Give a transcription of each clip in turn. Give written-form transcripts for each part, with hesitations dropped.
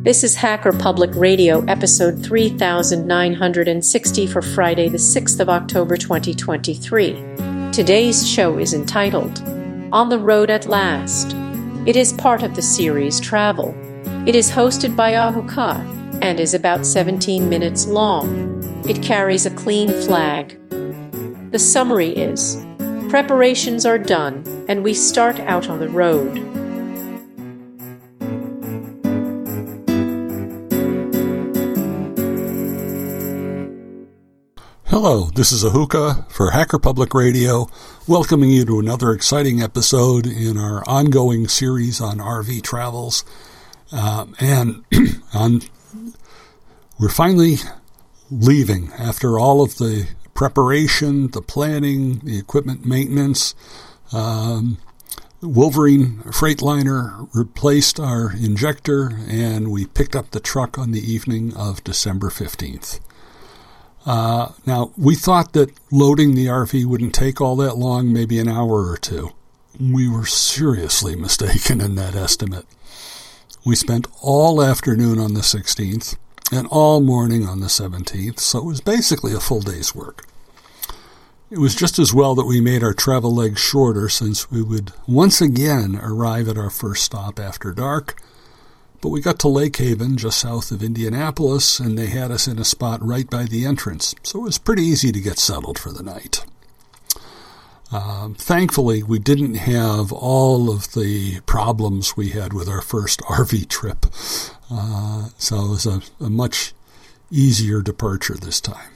This is Hacker Public Radio, episode 3960 for Friday, the 6th of October, 2023. Today's show is entitled, On the Road at Last. It is part of the series Travel. It is hosted by Ahuka and is about 17 minutes long. It carries a clean flag. The summary is, preparations are done, and we start out on the road. Hello, this is Ahuka for Hacker Public Radio, welcoming you to another exciting episode in our ongoing series on RV travels. We're finally leaving after all of the preparation, the planning, the equipment maintenance. Wolverine Freightliner replaced our injector, and we picked up the truck on the evening of December 15th. Now, we thought that loading the RV wouldn't take all that long, maybe an hour or two. We were seriously mistaken in that estimate. We spent all afternoon on the 16th and all morning on the 17th, so it was basically a full day's work. It was just as well that we made our travel legs shorter, since we would once again arrive at our first stop after dark. But we got to Lake Haven, just south of Indianapolis, and they had us in a spot right by the entrance, so it was pretty easy to get settled for the night. Thankfully, we didn't have all of the problems we had with our first RV trip, so it was a much easier departure this time.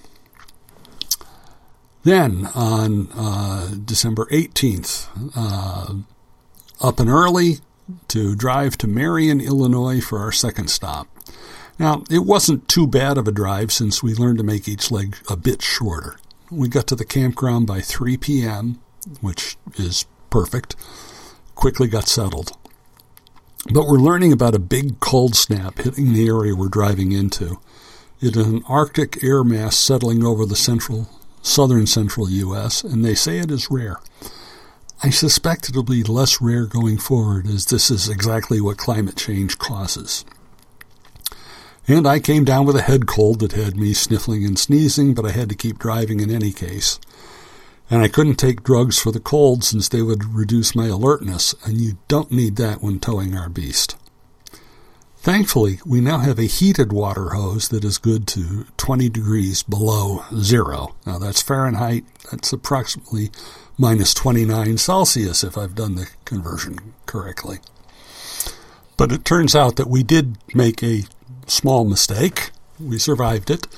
Then, on December 18th, up and early, to drive to Marion, Illinois for our second stop. Now, it wasn't too bad of a drive, since we learned to make each leg a bit shorter. We got to the campground by 3 p.m., which is perfect. Quickly got settled. But we're learning about a big cold snap hitting the area we're driving into. It is an Arctic air mass settling over the southern central U.S., and they say it is rare. I suspect it'll be less rare going forward, as this is exactly what climate change causes. And I came down with a head cold that had me sniffling and sneezing, but I had to keep driving in any case. And I couldn't take drugs for the cold, since they would reduce my alertness, and you don't need that when towing our beast. Thankfully, we now have a heated water hose that is good to 20 degrees below zero. Now, that's Fahrenheit. That's approximately minus 29 Celsius, if I've done the conversion correctly. But it turns out that we did make a small mistake. We survived it.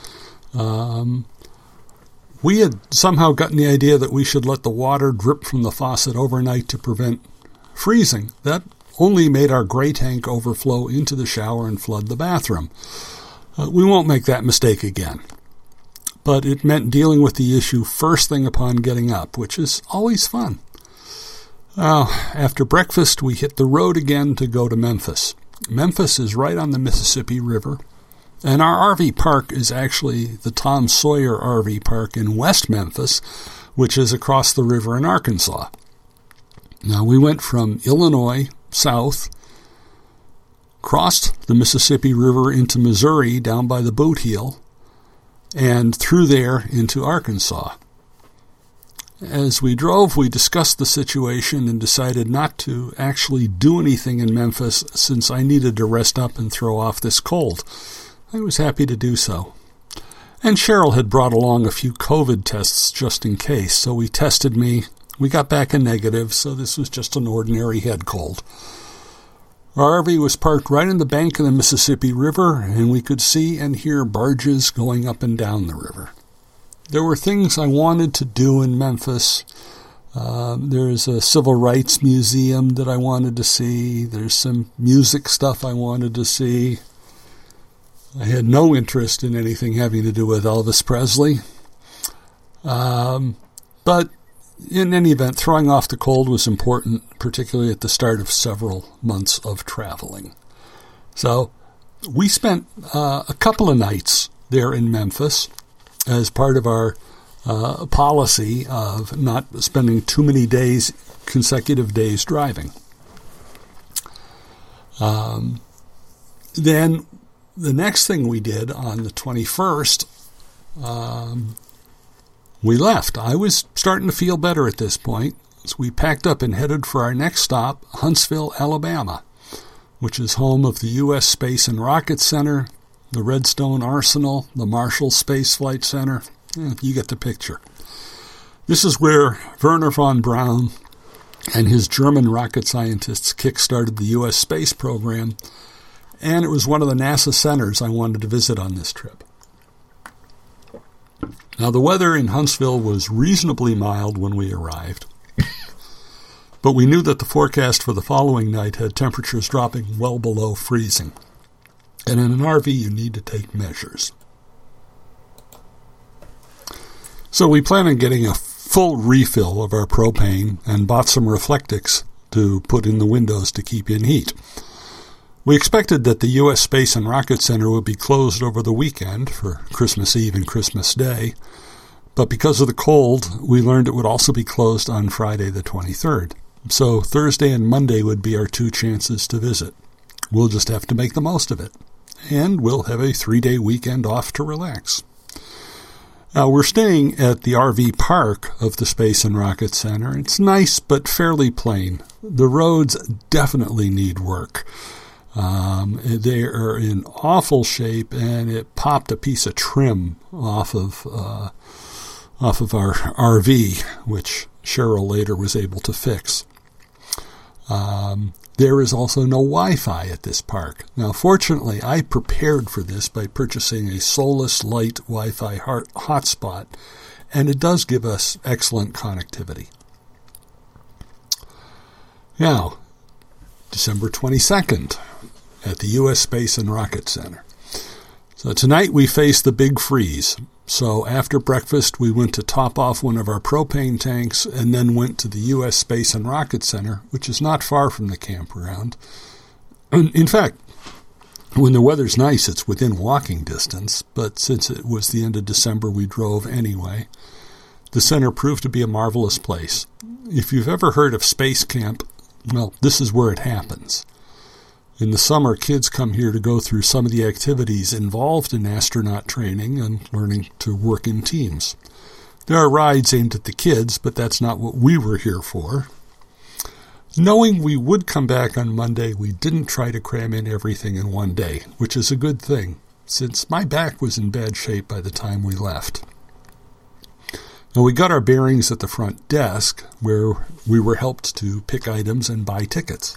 We had somehow gotten the idea that we should let the water drip from the faucet overnight to prevent freezing. That only made our gray tank overflow into the shower and flood the bathroom. We won't make that mistake again. But it meant dealing with the issue first thing upon getting up, which is always fun. After breakfast, we hit the road again to go to Memphis. Memphis is right on the Mississippi River, and our RV park is actually the Tom Sawyer RV Park in West Memphis, which is across the river in Arkansas. Now, we went from Illinois south, crossed the Mississippi River into Missouri down by the boot heel, and through there into Arkansas. As we drove, we discussed the situation and decided not to actually do anything in Memphis, since I needed to rest up and throw off this cold. I was happy to do so. And Cheryl had brought along a few COVID tests just in case, so we tested me. We got back a negative, so this was just an ordinary head cold. Our RV was parked right in the bank of the Mississippi River, and we could see and hear barges going up and down the river. There were things I wanted to do in Memphis. There's a civil rights museum that I wanted to see. There's some music stuff I wanted to see. I had no interest in anything having to do with Elvis Presley. But in any event, throwing off the cold was important, particularly at the start of several months of traveling. So we spent a couple of nights there in Memphis as part of our policy of not spending too many consecutive days driving. Then the next thing we did on the 21st, we left. I was starting to feel better at this point, so we packed up and headed for our next stop, Huntsville, Alabama, which is home of the U.S. Space and Rocket Center, the Redstone Arsenal, the Marshall Space Flight Center. You get the picture. This is where Wernher von Braun and his German rocket scientists kick-started the U.S. space program, and it was one of the NASA centers I wanted to visit on this trip. Now, the weather in Huntsville was reasonably mild when we arrived, but we knew that the forecast for the following night had temperatures dropping well below freezing. And in an RV, you need to take measures. So we plan on getting a full refill of our propane and bought some Reflectix to put in the windows to keep in heat. We expected that the U.S. Space and Rocket Center would be closed over the weekend for Christmas Eve and Christmas Day, but because of the cold, we learned it would also be closed on Friday the 23rd. So Thursday and Monday would be our 2 chances to visit. We'll just have to make the most of it, and we'll have a 3-day weekend off to relax. Now, we're staying at the RV park of the Space and Rocket Center. It's nice but fairly plain. The roads definitely need work. They are in awful shape, and it popped a piece of trim off of our RV, which Cheryl later was able to fix. There is also no Wi-Fi at this park. Now, fortunately, I prepared for this by purchasing a Solus Lite Wi-Fi hotspot, and it does give us excellent connectivity. Now, December 22nd at the U.S. Space and Rocket Center. So tonight we face the big freeze. So after breakfast, we went to top off one of our propane tanks and then went to the U.S. Space and Rocket Center, which is not far from the campground. In fact, when the weather's nice, it's within walking distance, but since it was the end of December, we drove anyway. The center proved to be a marvelous place. If you've ever heard of Space Camp, well, this is where it happens. In the summer, kids come here to go through some of the activities involved in astronaut training and learning to work in teams. There are rides aimed at the kids, but that's not what we were here for. Knowing we would come back on Monday, we didn't try to cram in everything in one day, which is a good thing, since my back was in bad shape by the time we left. Now, we got our bearings at the front desk, where we were helped to pick items and buy tickets.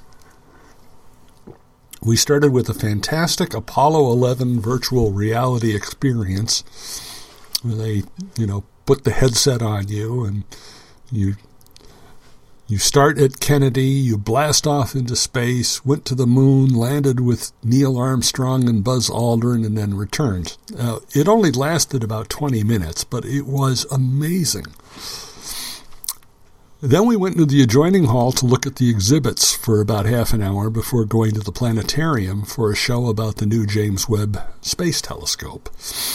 We started with a fantastic Apollo 11 virtual reality experience where they, put the headset on you and you start at Kennedy, you blast off into space, went to the moon, landed with Neil Armstrong and Buzz Aldrin, and then returned. It only lasted about 20 minutes, but it was amazing. Then we went to the adjoining hall to look at the exhibits for about half an hour before going to the planetarium for a show about the new James Webb Space Telescope.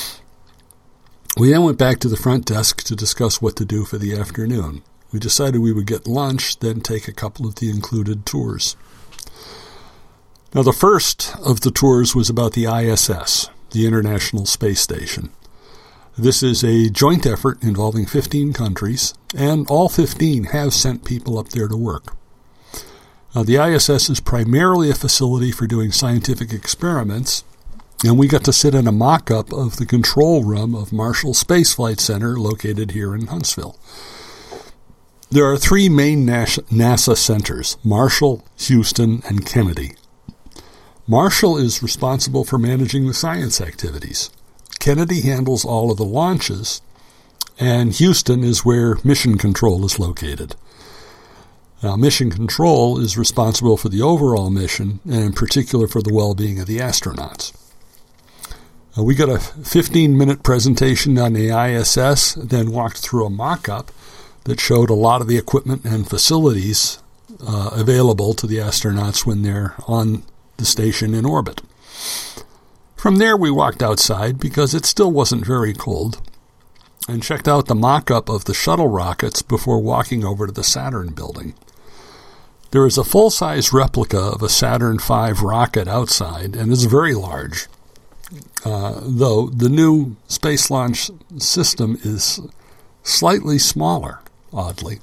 We then went back to the front desk to discuss what to do for the afternoon. We decided we would get lunch, then take a couple of the included tours. Now, the first of the tours was about the ISS, the International Space Station. This is a joint effort involving 15 countries, and all 15 have sent people up there to work. Now, the ISS is primarily a facility for doing scientific experiments, and we got to sit in a mock-up of the control room of Marshall Space Flight Center located here in Huntsville. There are 3 main NASA centers, Marshall, Houston, and Kennedy. Marshall is responsible for managing the science activities. Kennedy handles all of the launches, and Houston is where Mission Control is located. Now, Mission Control is responsible for the overall mission, and in particular for the well-being of the astronauts. We got a 15-minute presentation on the ISS, then walked through a mock-up that showed a lot of the equipment and facilities available to the astronauts when they're on the station in orbit. From there, we walked outside because it still wasn't very cold and checked out the mock-up of the shuttle rockets before walking over to the Saturn building. There is a full-size replica of a Saturn V rocket outside, and it's very large. though the new Space Launch System is slightly smaller, oddly.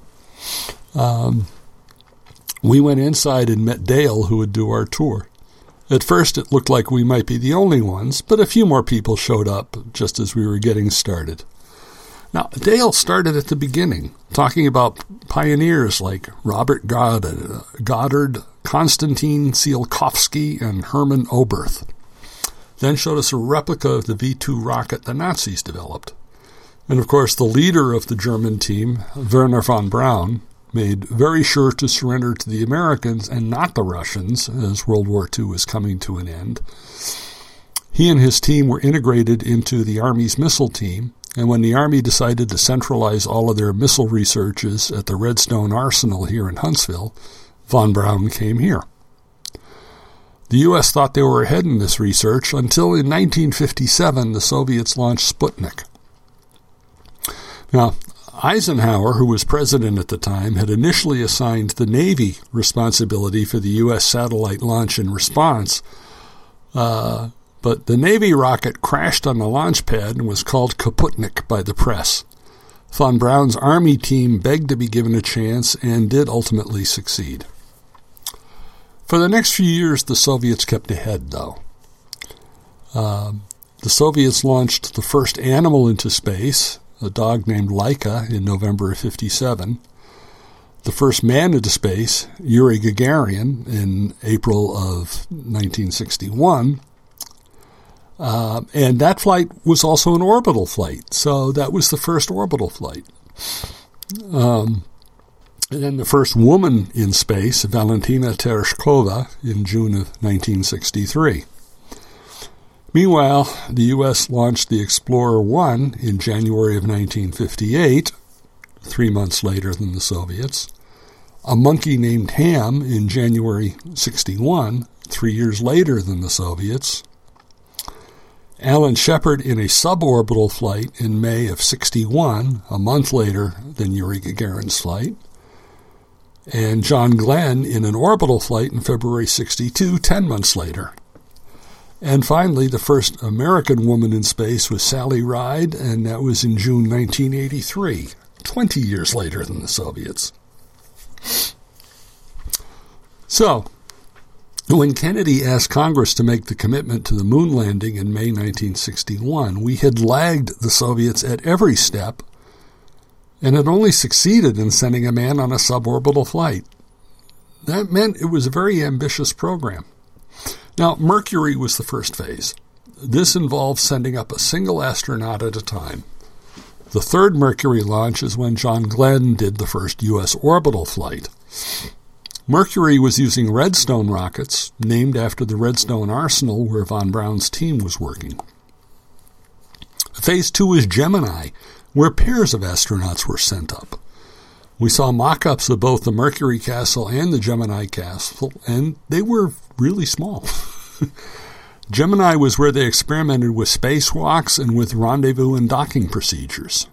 We went inside and met Dale, who would do our tour. At first, it looked like we might be the only ones, but a few more people showed up just as we were getting started. Now, Dale started at the beginning, talking about pioneers like Robert Goddard, Konstantin Tsiolkovsky, and Hermann Oberth. Then showed us a replica of the V-2 rocket the Nazis developed. And, of course, the leader of the German team, Wernher von Braun, made very sure to surrender to the Americans and not the Russians as World War II was coming to an end. He and his team were integrated into the Army's missile team, and when the Army decided to centralize all of their missile researches at the Redstone Arsenal here in Huntsville, von Braun came here. The U.S. thought they were ahead in this research until in 1957 the Soviets launched Sputnik. Now, Eisenhower, who was president at the time, had initially assigned the Navy responsibility for the U.S. satellite launch and response, but the Navy rocket crashed on the launch pad and was called Kaputnik by the press. Von Braun's Army team begged to be given a chance and did ultimately succeed. For the next few years, the Soviets kept ahead, though. The Soviets launched the first animal into space, a dog named Laika, in November of 1957. The first man into space, Yuri Gagarin, in April of 1961. And that flight was also an orbital flight, so that was the first orbital flight. And then the first woman in space, Valentina Tereshkova, in June of 1963. Meanwhile, the U.S. launched the Explorer 1 in January of 1958, 3 months later than the Soviets. A monkey named Ham in January 1961, 3 years later than the Soviets. Alan Shepard in a suborbital flight in May of 1961, a month later than Yuri Gagarin's flight. And John Glenn in an orbital flight in February 1962, 10 months later. And finally, the first American woman in space was Sally Ride, and that was in June 1983, 20 years later than the Soviets. So, when Kennedy asked Congress to make the commitment to the moon landing in May 1961, we had lagged the Soviets at every step and had only succeeded in sending a man on a suborbital flight. That meant it was a very ambitious program. Now, Mercury was the first phase. This involved sending up a single astronaut at a time. The third Mercury launch is when John Glenn did the first U.S. orbital flight. Mercury was using Redstone rockets, named after the Redstone Arsenal where von Braun's team was working. Phase 2 is Gemini, where pairs of astronauts were sent up. We saw mock-ups of both the Mercury capsule and the Gemini capsule, and they were really small. Gemini was where they experimented with spacewalks and with rendezvous and docking procedures.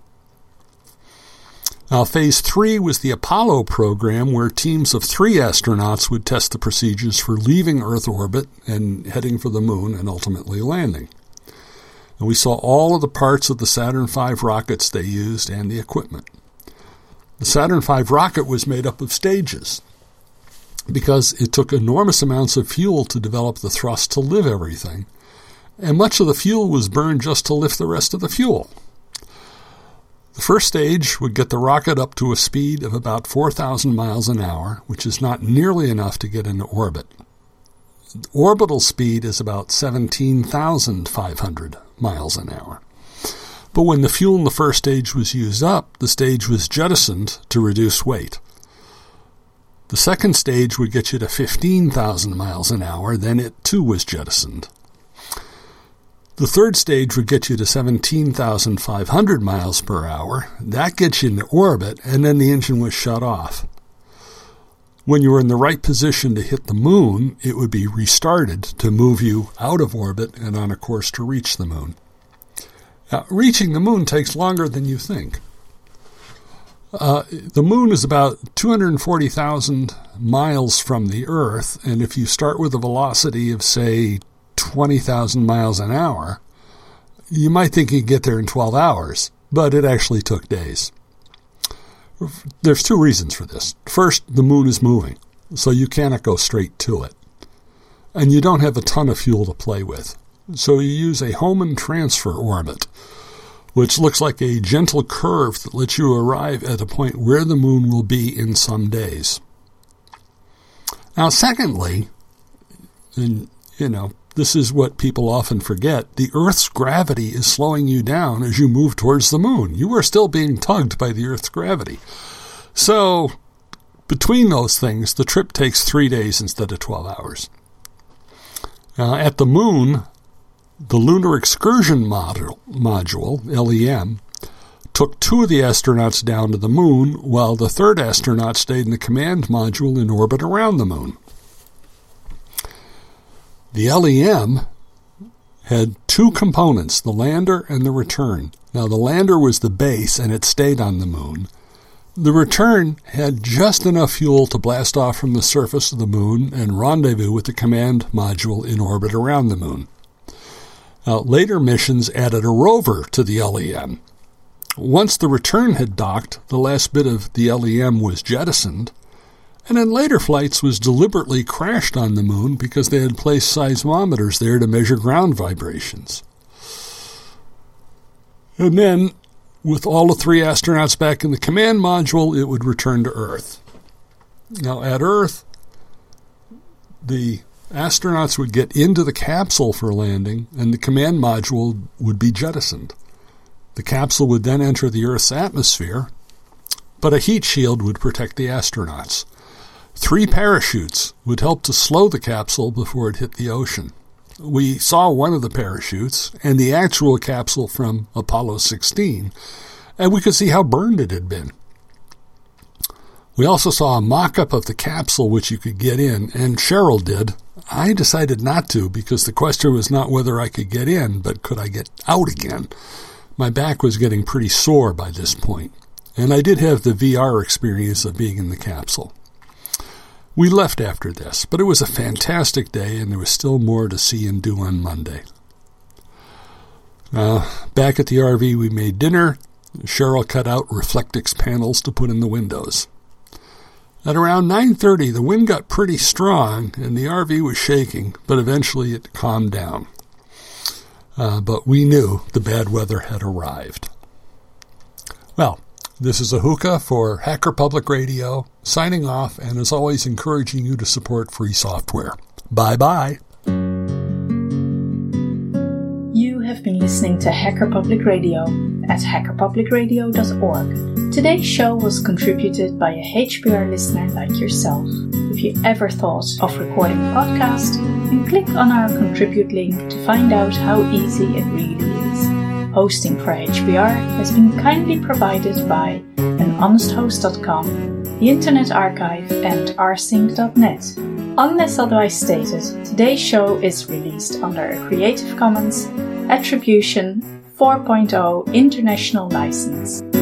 Now, Phase 3 was the Apollo program, where teams of 3 astronauts would test the procedures for leaving Earth orbit and heading for the moon and ultimately landing. And we saw all of the parts of the Saturn V rockets they used and the equipment. The Saturn V rocket was made up of stages because it took enormous amounts of fuel to develop the thrust to lift everything, and much of the fuel was burned just to lift the rest of the fuel. The first stage would get the rocket up to a speed of about 4,000 miles an hour, which is not nearly enough to get into orbit. Orbital speed is about 17,500 miles an hour. But when the fuel in the first stage was used up, the stage was jettisoned to reduce weight. The second stage would get you to 15,000 miles an hour, then it too was jettisoned. The third stage would get you to 17,500 miles per hour. That gets you into orbit, and then the engine was shut off. When you were in the right position to hit the moon, it would be restarted to move you out of orbit and on a course to reach the moon. Now, reaching the moon takes longer than you think. The moon is about 240,000 miles from the Earth, and if you start with a velocity of, say, 20,000 miles an hour, you might think you could get there in 12 hours, but it actually took days. There's two reasons for this. First, the moon is moving, so you cannot go straight to it. And you don't have a ton of fuel to play with. So you use a Hohmann transfer orbit, which looks like a gentle curve that lets you arrive at a point where the moon will be in some days. Now, secondly, and this is what people often forget, the Earth's gravity is slowing you down as you move towards the moon. You are still being tugged by the Earth's gravity. So, between those things, the trip takes 3 days instead of 12 hours. At the moon, the Lunar Excursion Module, LEM, took 2 of the astronauts down to the moon, while the third astronaut stayed in the command module in orbit around the moon. The LEM had 2 components, the lander and the return. Now, the lander was the base, and it stayed on the moon. The return had just enough fuel to blast off from the surface of the moon and rendezvous with the command module in orbit around the moon. Now, later missions added a rover to the LEM. Once the return had docked, the last bit of the LEM was jettisoned, and in later flights was deliberately crashed on the moon because they had placed seismometers there to measure ground vibrations. And then, with all the 3 astronauts back in the command module, it would return to Earth. Now, at Earth, the astronauts would get into the capsule for landing, and the command module would be jettisoned. The capsule would then enter the Earth's atmosphere, but a heat shield would protect the astronauts. 3 parachutes would help to slow the capsule before it hit the ocean. We saw one of the parachutes and the actual capsule from Apollo 16, and we could see how burned it had been. We also saw a mock-up of the capsule which you could get in, and Cheryl did. I decided not to because the question was not whether I could get in, but could I get out again. My back was getting pretty sore by this point, and I did have the VR experience of being in the capsule. We left after this, but it was a fantastic day, and there was still more to see and do on Monday. Back at the RV, we made dinner. Cheryl cut out Reflectix panels to put in the windows. At around 9:30, the wind got pretty strong, and the RV was shaking, but eventually it calmed down. But we knew the bad weather had arrived. Well, this is Ahuka for Hacker Public Radio, signing off, and as always, encouraging you to support free software. Bye-bye. You have been listening to Hacker Public Radio at hackerpublicradio.org. Today's show was contributed by a HPR listener like yourself. If you ever thought of recording a podcast, then click on our contribute link to find out how easy it really is. Hosting for HPR has been kindly provided by anhonesthost.com, the Internet Archive, and rsync.net. Unless otherwise stated, today's show is released under a Creative Commons Attribution 4.0 International License.